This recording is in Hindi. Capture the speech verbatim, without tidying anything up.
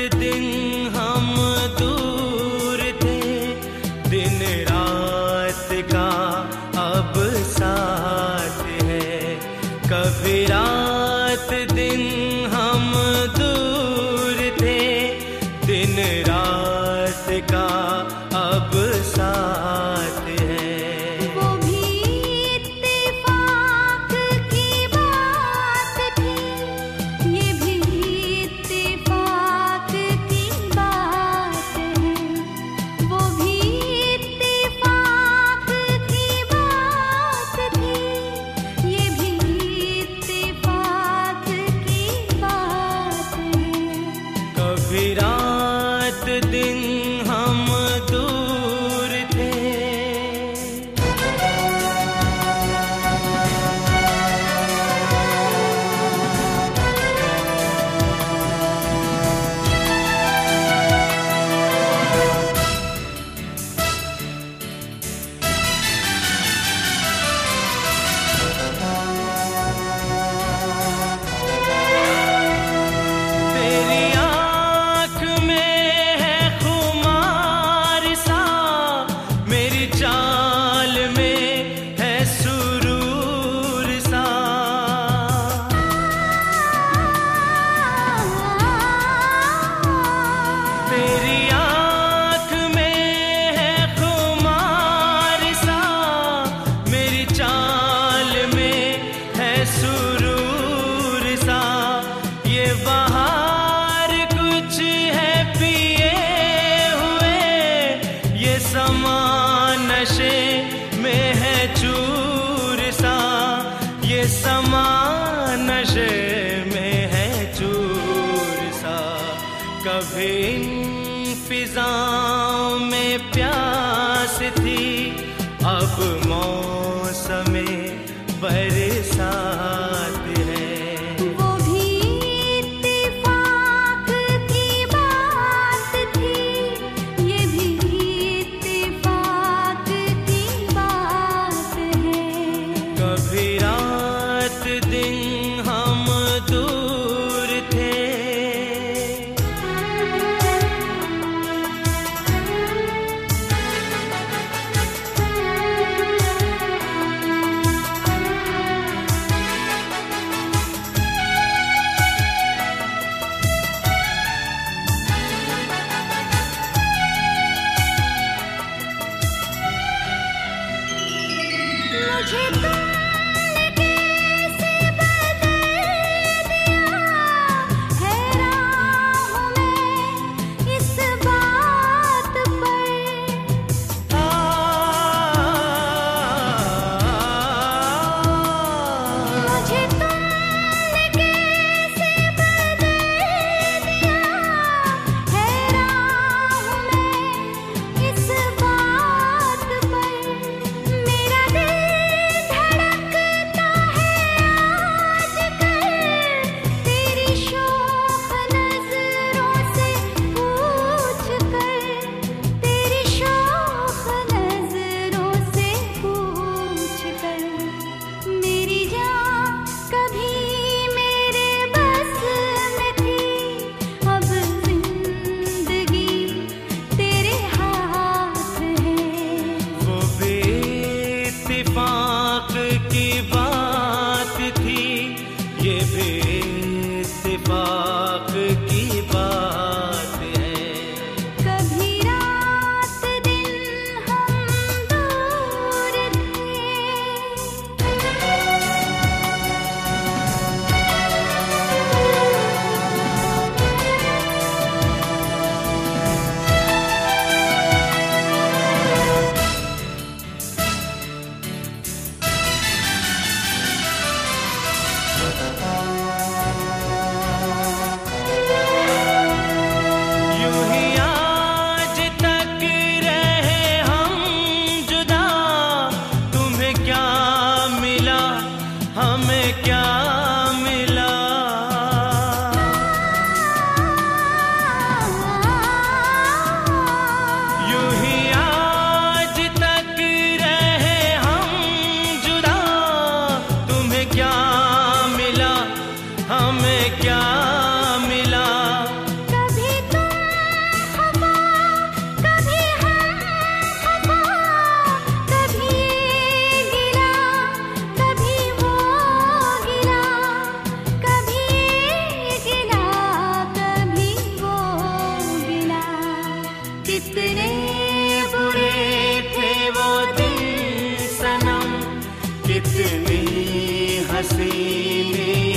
दिन हम दूर थे, दिन रात का अब साथ है। कभी रात दिन हम दूर थे, दिन रात का अब साथ है। वो भी इत्तेफाक की बात थी, ये भी इत्तेफाक की बात है। वो भी इत्तेफाक की बात थी, ये भी इत्तेफाक की बात है। कभी रात दिन हम दूर थे। तेरी आँख में है खुमार सा, मेरी चाल में है सुरूर सा। तेरी आँख में है खुमार सा, मेरी चाल में है सुरूर सा। ये बहार कुछ है पिए हुए, ये समा नशे में है चूर सा। ये समा नशे में है चूर सा। कभी इन फिजाओं में प्यास थी, अब मौसमे बरसात है। वो भी इत्तेफाक की बात थी, ये भी इत्तेफाक की बात है। कभी रात दिन हम दूर थे। मुझे तुमने कैसे बदल दिया, हैरान हूँ मैं इस बात पर। मुझे तुमने कैसे बदल दिया, हैरान हूँ मैं इस बात पर। मेरा दिल में हसीने